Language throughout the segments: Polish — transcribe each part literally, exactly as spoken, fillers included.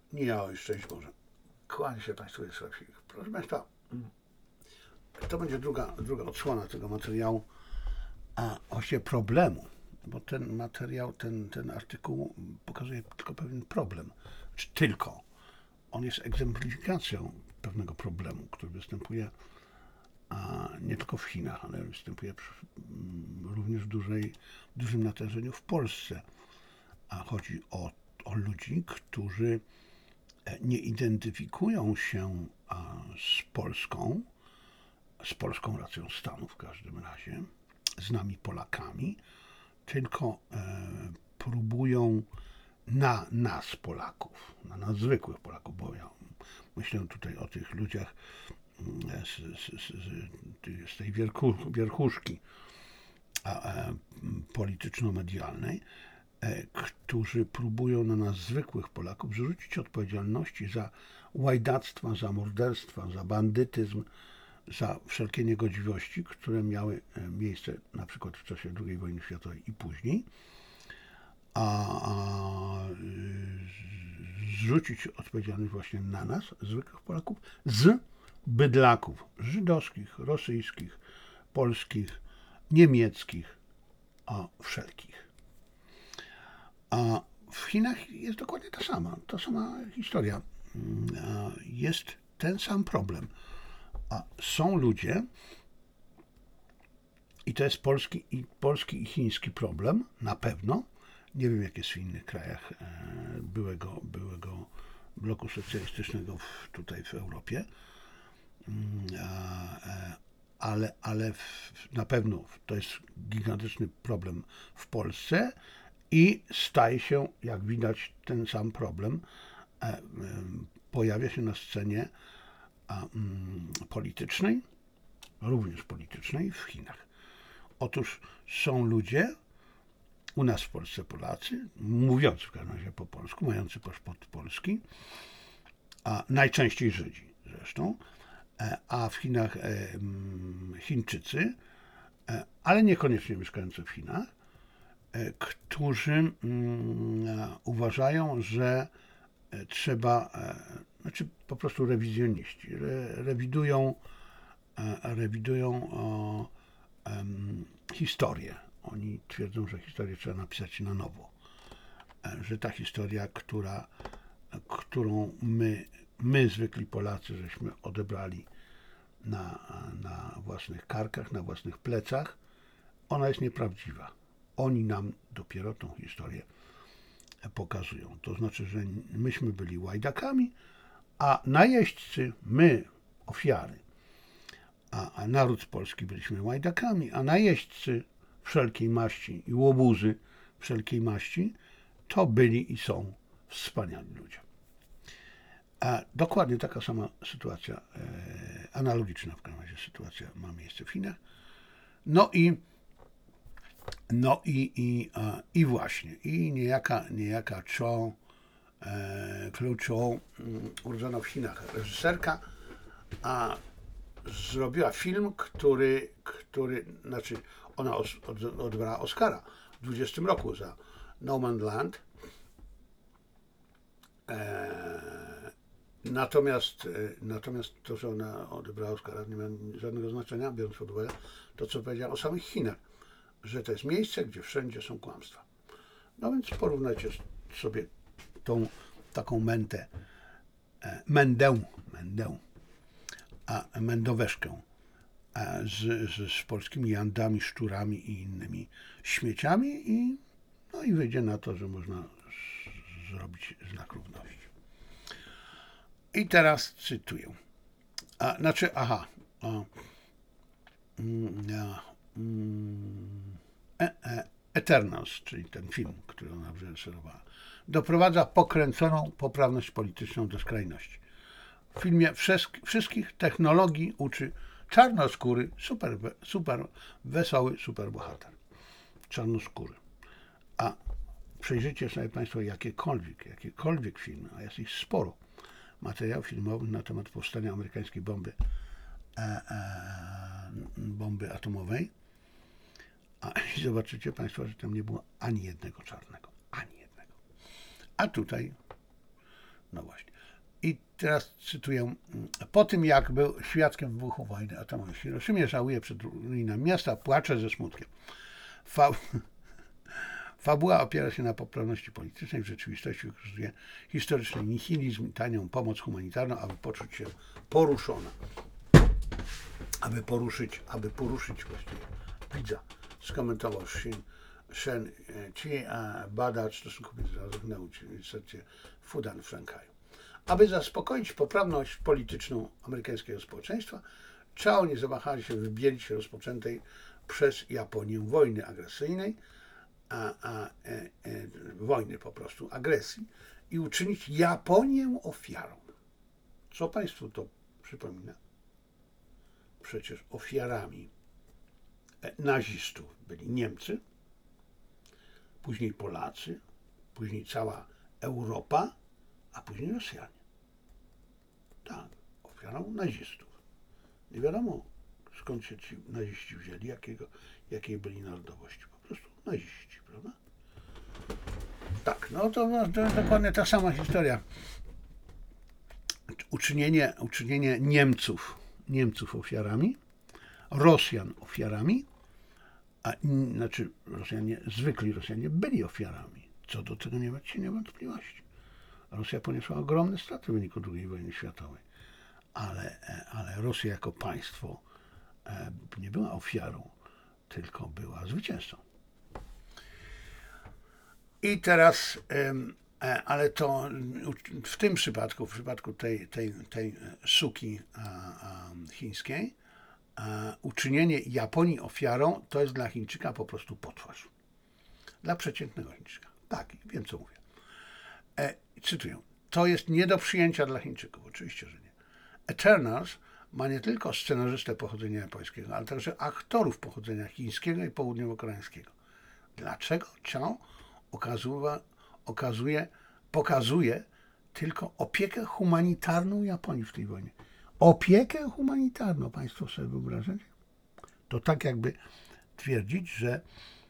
Nie, oj, szczęść Boże. Kłania się Państwu Wiesław Filip. Proszę Państwa, to będzie druga, druga odsłona tego materiału, a właściwie problemu, bo ten materiał, ten, ten artykuł pokazuje tylko pewien problem. Czy tylko. On jest egzemplifikacją pewnego problemu, który występuje a nie tylko w Chinach, ale występuje przy, również w dużej, dużym natężeniu w Polsce. A chodzi o, o ludzi, którzy nie identyfikują się z Polską, z polską racją stanu w każdym razie, z nami Polakami, tylko e, próbują na nas Polaków, na nas zwykłych Polaków, bo ja myślę tutaj o tych ludziach z, z, z, z tej wierchu, wierchuszki a, e, polityczno-medialnej, e, którzy próbują na nas zwykłych Polaków zrzucić odpowiedzialności za łajdactwa, za morderstwa, za bandytyzm, za wszelkie niegodziwości, które miały miejsce na przykład w czasie drugiej wojny światowej i później, a, a zrzucić odpowiedzialność właśnie na nas, zwykłych Polaków, z bydlaków żydowskich, rosyjskich, polskich, niemieckich, a wszelkich. A w Chinach jest dokładnie ta sama, ta sama historia. Jest ten sam problem. A są ludzie, i to jest polski i, polski i chiński problem, na pewno, nie wiem jak jest w innych krajach byłego, byłego bloku socjalistycznego w, tutaj w Europie, ale, ale w, na pewno to jest gigantyczny problem w Polsce i staje się, jak widać, ten sam problem pojawia się na scenie politycznej, również politycznej w Chinach. Otóż są ludzie, u nas w Polsce Polacy, mówiący w każdym razie po polsku, mający paszport polski, a najczęściej Żydzi zresztą, a w Chinach Chińczycy, ale niekoniecznie mieszkający w Chinach, którzy uważają, że trzeba, znaczy po prostu rewizjoniści, re, rewidują, rewidują o, um, historię. Oni twierdzą, że historię trzeba napisać na nowo. Że ta historia, która, którą my, my zwykli Polacy, żeśmy odebrali na, na własnych karkach, na własnych plecach, ona jest nieprawdziwa. Oni nam dopiero tą historię pokazują. To znaczy, że myśmy byli łajdakami, a najeźdźcy, my, ofiary, a, a naród polski byliśmy łajdakami, a najeźdźcy wszelkiej maści i łobuzy wszelkiej maści, to byli i są wspaniali ludzie. A dokładnie taka sama sytuacja, e, analogiczna w każdym razie sytuacja ma miejsce w Chinach. No i No i, i, i właśnie, i niejaka, niejaka Cho, e, Cho, urodzona w Chinach, reżyserka, a zrobiła film, który, który znaczy ona os, od, odebrała Oscara w dwudziestym roku za No Man's Land. E, natomiast, e, natomiast to, że ona odebrała Oscara, nie ma żadnego znaczenia, biorąc pod uwagę to, co powiedziała o samych Chinach, że to jest miejsce, gdzie wszędzie są kłamstwa. No więc porównajcie sobie tą taką mentę, mędę, mędę, a mędoweszkę z, z, z polskimi jandami, szczurami i innymi śmieciami i, no i wyjdzie na to, że można z, zrobić znak równości. I teraz cytuję. A, znaczy, aha, o, mm, ja, Eternals, czyli ten film, który ona wyreżyserowała, doprowadza pokręconą poprawność polityczną do skrajności. W filmie wszystkich technologii uczy czarnoskóry, super, super wesoły superbohater. Czarnoskóry. A przejrzyjcie sobie Państwo jakiekolwiek, jakiekolwiek filmy, a jest ich sporo, materiałów filmowych na temat powstania amerykańskiej bomby, e, e, bomby atomowej. A i zobaczycie Państwo, że tam nie było ani jednego czarnego. Ani jednego. A tutaj No właśnie. I teraz cytuję. Po tym, jak był świadkiem wybuchu wojny atomowej w Hiroszimie, żałuje przed ruinami miasta, płacze ze smutkiem. Fa... Fabuła opiera się na poprawności politycznej, w rzeczywistości wykorzystuje historyczny nihilizm i tanią pomoc humanitarną, aby poczuć się poruszona. Aby poruszyć, aby poruszyć właściwie widza, skomentował Shin, Shen Chi, badacz stosunków międzynarodowych na Uniwersytecie Fudan w Szanghaju. Aby zaspokoić poprawność polityczną amerykańskiego społeczeństwa, Chao nie zawahali się wybielić rozpoczętej przez Japonię wojny agresyjnej, a, a, e, e, wojny po prostu, agresji i uczynić Japonię ofiarą. Co Państwu to przypomina? Przecież ofiarami nazistów byli Niemcy, później Polacy, później cała Europa, a później Rosjanie. Tak, ofiarą nazistów. Nie wiadomo, skąd się ci naziści wzięli, jakiego, jakiej byli narodowości. Po prostu naziści, prawda? Tak, no to, to jest dokładnie ta sama historia. Uczynienie, uczynienie Niemców, Niemców ofiarami, Rosjan ofiarami, a znaczy Rosjanie, zwykli Rosjanie byli ofiarami. Co do tego nie macie niewątpliwości. Rosja poniosła ogromne straty w wyniku drugiej wojny światowej, ale, ale Rosja jako państwo nie była ofiarą, tylko była zwycięzcą. I teraz, ale to w tym przypadku, w przypadku tej, tej, tej suki chińskiej, uczynienie Japonii ofiarą to jest dla Chińczyka po prostu potwarz. Dla przeciętnego Chińczyka. Tak, wiem co mówię. E, cytuję. To jest nie do przyjęcia dla Chińczyków. Oczywiście, że nie. Eternals ma nie tylko scenarzystę pochodzenia japońskiego, ale także aktorów pochodzenia chińskiego i południowo-koreańskiego. Dlaczego Chao okazuje, okazuje, pokazuje tylko opiekę humanitarną Japonii w tej wojnie? Opiekę humanitarną, Państwo sobie wyobrażacie? To tak jakby twierdzić, że,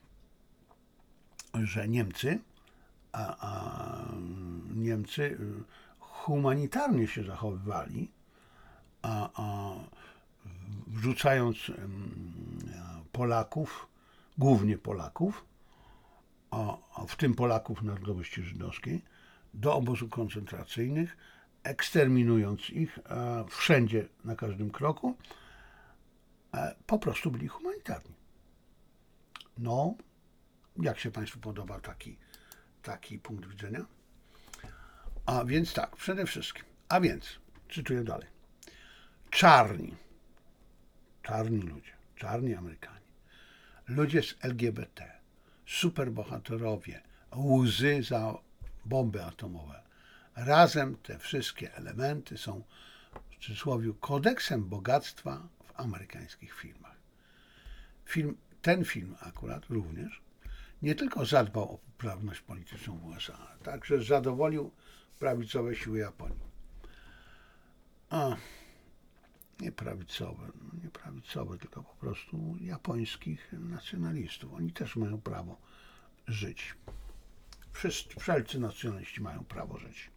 że Niemcy, a, a Niemcy humanitarnie się zachowywali, a, a wrzucając Polaków, głównie Polaków, a, a w tym Polaków narodowości żydowskiej, do obozów koncentracyjnych, eksterminując ich e, wszędzie, na każdym kroku, e, po prostu byli humanitarni. No, jak się Państwu podoba taki, taki punkt widzenia? A więc tak, przede wszystkim, a więc, cytuję dalej, czarni, czarni ludzie, czarni Amerykanie, ludzie z L G B T, superbohaterowie, łzy za bomby atomowe, razem te wszystkie elementy są w cudzysłowie kodeksem bogactwa w amerykańskich filmach. Film, ten film akurat również nie tylko zadbał o poprawność polityczną w U S A, ale także zadowolił prawicowe siły Japonii. A, nie prawicowe, no nie prawicowe, tylko po prostu japońskich nacjonalistów. Oni też mają prawo żyć. Wszyscy, wszelcy nacjonaliści mają prawo żyć.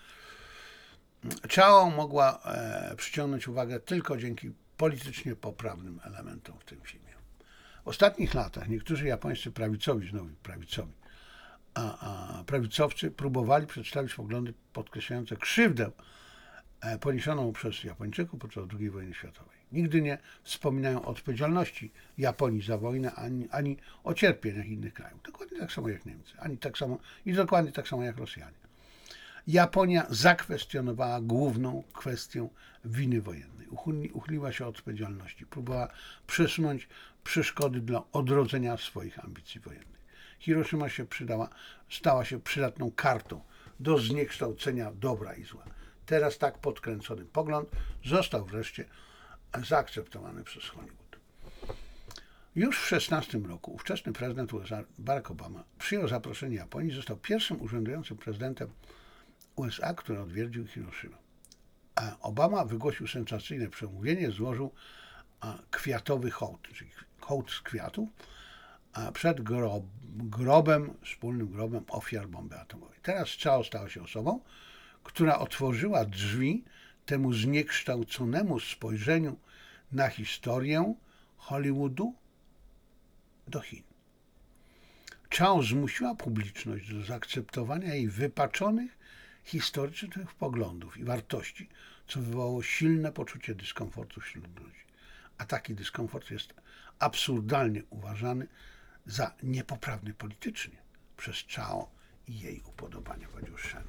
Chao mogła e, przyciągnąć uwagę tylko dzięki politycznie poprawnym elementom w tym filmie. W ostatnich latach niektórzy japońscy prawicowi, znowu prawicowi, a, a prawicowcy próbowali przedstawić poglądy podkreślające krzywdę e, poniesioną przez Japończyków podczas drugiej wojny światowej. Nigdy nie wspominają o odpowiedzialności Japonii za wojnę, ani, ani o cierpieniach innych krajów. Dokładnie tak samo jak Niemcy, ani tak samo, i dokładnie tak samo jak Rosjanie. Japonia zakwestionowała główną kwestię winy wojennej. Uchyliła się od odpowiedzialności. Próbowała przesunąć przeszkody dla odrodzenia swoich ambicji wojennych. Hiroshima się przydała, stała się przydatną kartą do zniekształcenia dobra i zła. Teraz tak podkręcony pogląd został wreszcie zaakceptowany przez Hollywood. Już w szesnastym roku ówczesny prezydent U S A Barack Obama przyjął zaproszenie Japonii i został pierwszym urzędującym prezydentem U S A, który odwiedził Hiroshimę. Obama wygłosił sensacyjne przemówienie, złożył kwiatowy hołd, czyli hołd z kwiatów, przed grobem, wspólnym grobem ofiar bomby atomowej. Teraz Chao stała się osobą, która otworzyła drzwi temu zniekształconemu spojrzeniu na historię Hollywoodu do Chin. Chao zmusiła publiczność do zaakceptowania jej wypaczonych historycznych poglądów i wartości, co wywołało silne poczucie dyskomfortu wśród ludzi. A taki dyskomfort jest absurdalnie uważany za niepoprawny politycznie przez Chao i jej upodobania, powiedział Shen.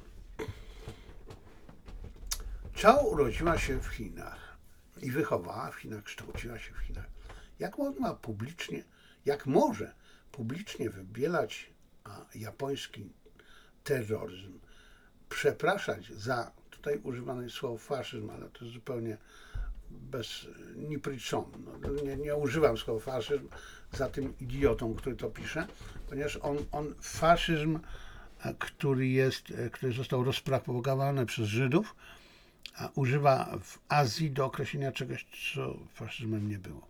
Chao urodziła się w Chinach i wychowała w Chinach, kształciła się w Chinach. Jak można publicznie, jak może publicznie wybielać a, japoński terroryzm, przepraszać za, tutaj używane jest słowo faszyzm, ale to jest zupełnie bez nipriczon. No, nie, nie używam słowa faszyzm za tym idiotą, który to pisze, ponieważ on, on faszyzm, który jest, który został rozpropagowany przez Żydów, a używa w Azji do określenia czegoś, co faszyzmem nie było.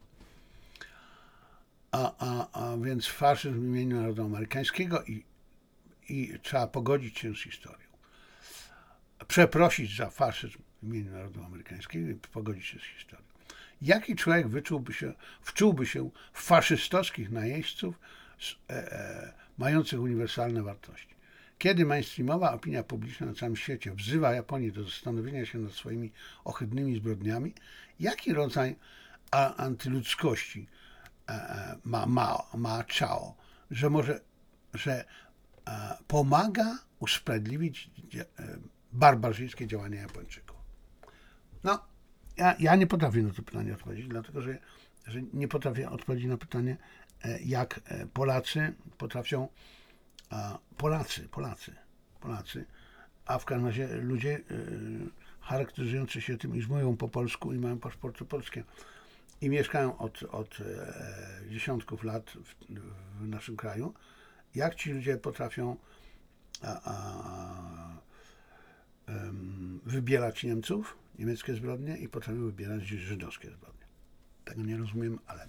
A, a, a więc faszyzm w imieniu narodu amerykańskiego i, i trzeba pogodzić się z historią. Przeprosić za faszyzm w imieniu narodu amerykańskiego i pogodzić się z historią. Jaki człowiek wyczułby się, wczułby się w faszystowskich najeźdźców e, e, mających uniwersalne wartości? Kiedy mainstreamowa opinia publiczna na całym świecie wzywa Japonię do zastanowienia się nad swoimi ohydnymi zbrodniami, jaki rodzaj a, antyludzkości e, ma, ma, ma Chao, że może, że e, pomaga usprawiedliwić e, barbarzyńskie działania Japończyków? No, ja, ja nie potrafię na to pytanie odpowiedzieć, dlatego że, że nie potrafię odpowiedzieć na pytanie, jak Polacy potrafią, a Polacy, Polacy, Polacy, a w każdym razie ludzie charakteryzujący się tym, iż mówią po polsku i mają paszporty polskie i mieszkają od, od dziesiątków lat w, w naszym kraju, jak ci ludzie potrafią a, a, wybierać Niemców, niemieckie zbrodnie i potrafią wybierać żydowskie zbrodnie. Tego nie rozumiem, ale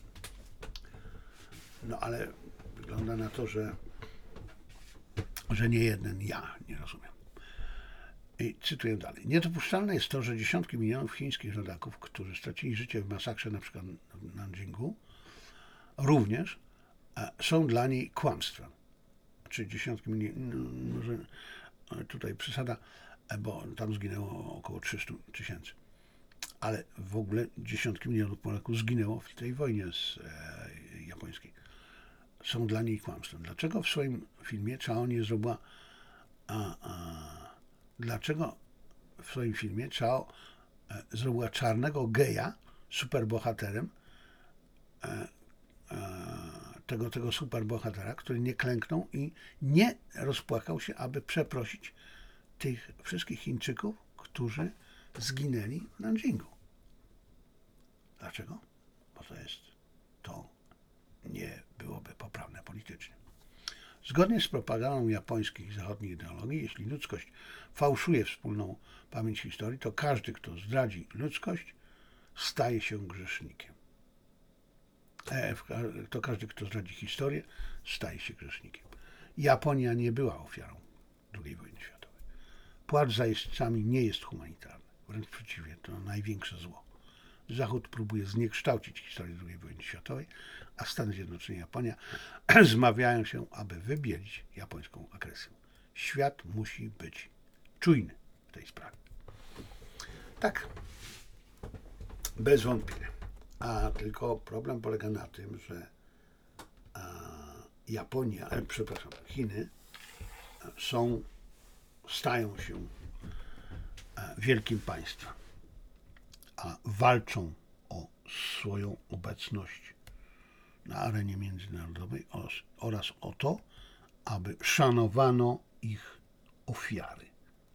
no ale wygląda na to, że że nie jeden ja nie rozumiem. I cytuję dalej. Niedopuszczalne jest to, że dziesiątki milionów chińskich rodaków, którzy stracili życie w masakrze na przykład w Nanjingu, również są dla niej kłamstwem. Czy dziesiątki milionów, może tutaj przesada, bo tam zginęło około trzysta tysięcy. Ale w ogóle dziesiątki milionów Polaków zginęło w tej wojnie z e, japońskiej. Są dla niej kłamstwem. Dlaczego w swoim filmie Chao nie zrobiła a, a, dlaczego w swoim filmie Chao e, zrobiła czarnego geja superbohaterem e, e, tego, tego superbohatera, który nie klęknął i nie rozpłakał się, aby przeprosić tych wszystkich Chińczyków, którzy zginęli w Nanjingu. Dlaczego? Bo to jest, to nie byłoby poprawne politycznie. Zgodnie z propagandą japońskich i zachodnich ideologii, jeśli ludzkość fałszuje wspólną pamięć historii, to każdy, kto zdradzi ludzkość, staje się grzesznikiem. E, to każdy, kto zdradzi historię, staje się grzesznikiem. Japonia nie była ofiarą drugiej wojny światowej. Płacz za jeźdźcami nie jest humanitarny. Wręcz przeciwnie, to największe zło. Zachód próbuje zniekształcić historię drugiej wojny światowej, a Stany Zjednoczone i Japonia zmawiają się, aby wybielić japońską agresję. Świat musi być czujny w tej sprawie. Tak, bez wątpienia. A tylko problem polega na tym, że Japonia, e, przepraszam, Chiny są, stają się wielkim państwem, a walczą o swoją obecność na arenie międzynarodowej oraz o to, aby szanowano ich ofiary.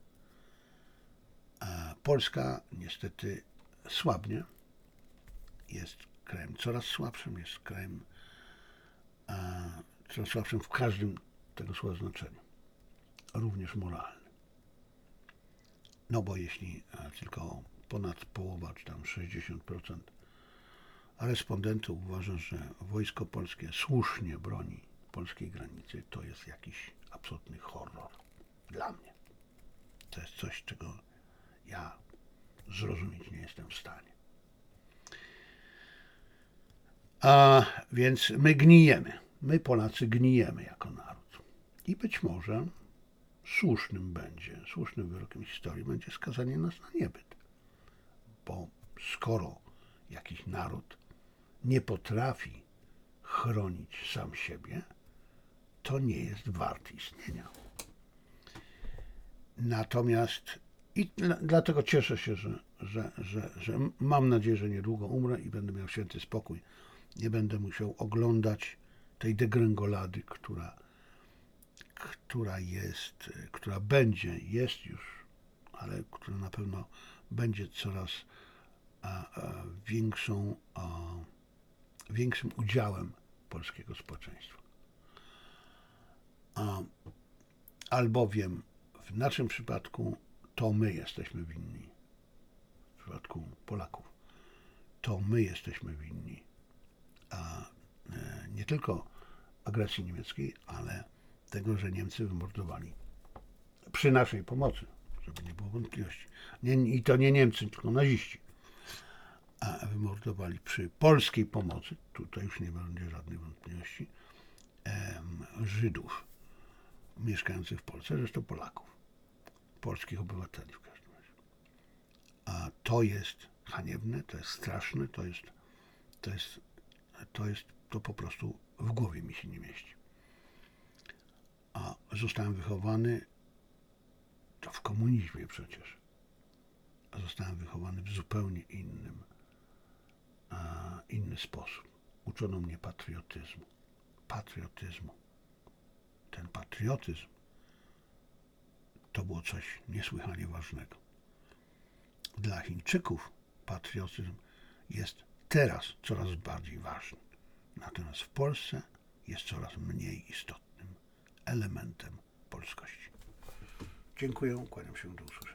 Polska niestety słabnie, jest krajem coraz słabszym, jest krajem coraz słabszym w każdym tego słowa znaczeniu, również moralnym. No bo jeśli tylko ponad połowa, czy tam sześćdziesiąt procent respondentów uważa, że wojsko polskie słusznie broni polskiej granicy, to jest jakiś absolutny horror dla mnie. to jest coś, czego ja zrozumieć nie jestem w stanie. A więc my gnijemy. My Polacy gnijemy jako naród. I być może słusznym będzie, słusznym wyrokiem historii będzie skazanie nas na niebyt. Bo skoro jakiś naród nie potrafi chronić sam siebie, to nie jest wart istnienia. Natomiast i dlatego cieszę się, że, że, że, że mam nadzieję, że niedługo umrę i będę miał święty spokój. Nie będę musiał oglądać tej degrengolady, która, która jest, która będzie, jest już, ale która na pewno będzie coraz a, a, większą, a, większym udziałem polskiego społeczeństwa. A, albowiem w naszym przypadku to my jesteśmy winni. W przypadku Polaków to my jesteśmy winni. A nie tylko agresji niemieckiej, ale tego, że Niemcy wymordowali przy naszej pomocy, żeby nie było wątpliwości. Nie, i to nie Niemcy, tylko naziści. A wymordowali przy polskiej pomocy, tutaj już nie będzie żadnej wątpliwości, em, Żydów mieszkających w Polsce, zresztą Polaków, polskich obywateli w każdym razie. A to jest haniebne, to jest straszne, to jest, to jest, to jest, to po prostu w głowie mi się nie mieści. A zostałem wychowany, to w komunizmie przecież, a zostałem wychowany w zupełnie innym, a, inny sposób. Uczono mnie patriotyzmu. Patriotyzmu. Ten patriotyzm to było coś niesłychanie ważnego. Dla Chińczyków patriotyzm jest teraz coraz bardziej ważny. Natomiast w Polsce jest coraz mniej istotnym elementem polskości. Dziękuję, kłaniam się, do usłyszenia.